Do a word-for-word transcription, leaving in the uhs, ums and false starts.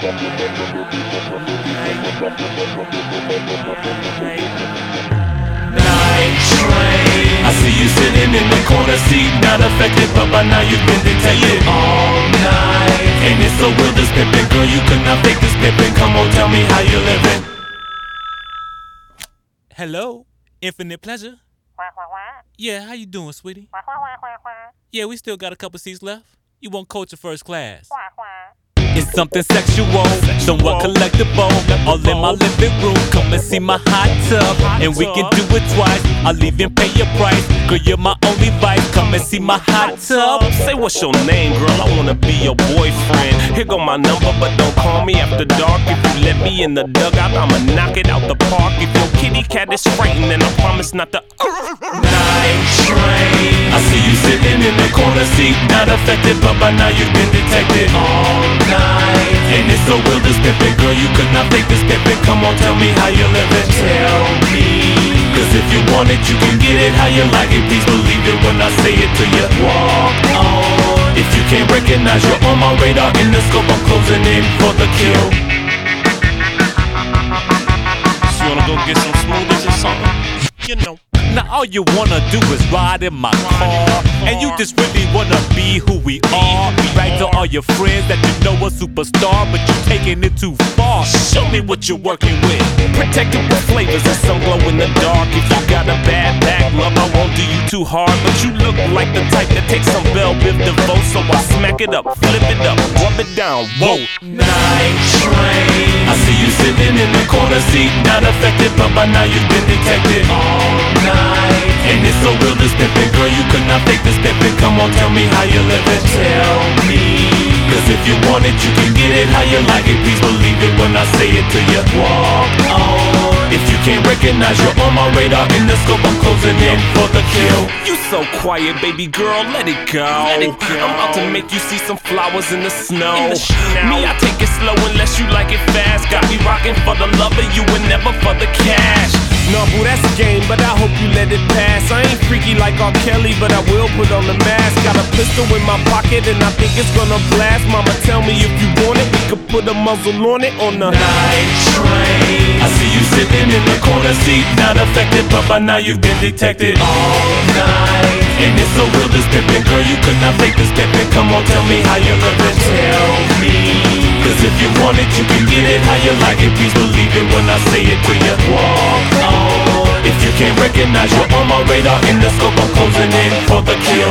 Night train. I see you sitting in the corner seat, not affected, but by now you've been detained all night. And it's so real, this pimpin', girl, you could not fake this pimpin'. Come on, tell me how you living. Hello, Infinite Pleasure. Yeah, how you doing, sweetie? Yeah, we still got a couple seats left. You want culture first class? It's something sexual, somewhat collectible. All in my living room, come and see my hot tub. And we can do it twice, I'll even pay your price. Girl, you're my only vice, come and see my hot tub. Say what's your name, girl, I wanna be your boyfriend. Here go my number, but don't call me after dark. If you let me in the dugout, I'ma knock it out the park. If your kitty cat is frightened, then I promise not to. Night train. I see you sitting in the corner seat, not affected, but by now you've been detected all night. And it's so real, this pimpin', girl, you could not fake this pimpin'. Come on, tell me how you living. Tell me, cause if you want it, you can get it how you like it. Please believe it when I say it to you. Walk on. If you can't recognize, you're on my radar. In the scope, I'm closing in for the kill. So you wanna go get some smoothies or something? You know. Now all you wanna do is ride in my car, and you just really wanna be who we are. Right to all your friends that you know a superstar, but you taking it too far. Show me what you're working with. Protected with flavors and some glow in the dark. If you got a bad back, love, I won't do you too hard. But you look like the type that takes some Belle Biv DeVoe, so I smack it up, flip it up, rub it down, whoa. Night train. I see you sitting in the corner seat, not affected, but by now you've been detected all night. And it's so real, this pimpin', girl, you could not fake this pimpin'. Come on, tell me how you living. Tell me, cause if you want it, you can get it how you like it. Please believe it when I say it to you. Walk on. If you can't recognize, you're on my radar. In the scope, I'm closing in for the kill. You so quiet, baby girl, let it go. Let it go. I'm about to make you see some flowers in the snow. In the snow. Me, I take it slow unless you like it fast. Got me rocking for the love of you and never for the cash. No, boo, that's a game, but I hope you let it pass. I ain't freaky like R. Kelly, but I will put on the mask. Got a pistol in my pocket and I think it's gonna blast. Mama, tell me if you want it, we could put a muzzle on it on the night train. I see you sitting in the corner seat, not affected, but by now you've been detected all night. And it's so real, this pimpin', girl, you could not fake this pimpin'. Come on, tell me how you living. Tell me, cause if you want it, you can get it how you like it. Please believe it when I say it to you. Walk on. If you can't recognize, you're on my radar. In the scope, I'm closing in for the kill.